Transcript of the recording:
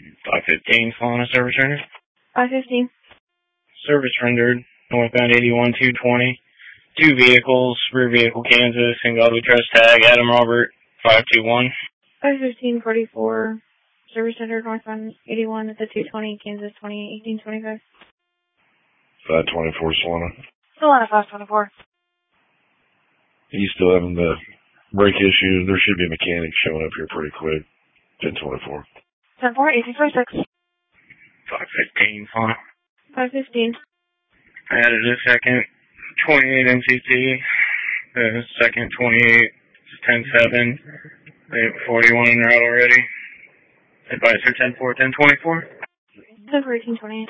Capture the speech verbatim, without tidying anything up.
five fifteen, Solana service rendered. five fifteen. Service rendered, northbound eighty-one two twenty. Two vehicles, rear vehicle Kansas, single we trust tag, Adam Robert, five two one. five fifteen forty-four. Service rendered, northbound eighty-one at the two twenty, Kansas twenty eighteen twenty-five. five twenty-four, Solana. Solana five twenty-four. Are you still having the brake issues? There should be a mechanic showing up here pretty quick. ten twenty-four. ten four, eighteen forty-six. five fifteen, Solana. five fifteen. I added a second twenty-eight M C T, the second twenty-eight, ten seven, forty-one en route already. Advisor ten four, ten twenty-four. ten four, eighteen twenty-eight.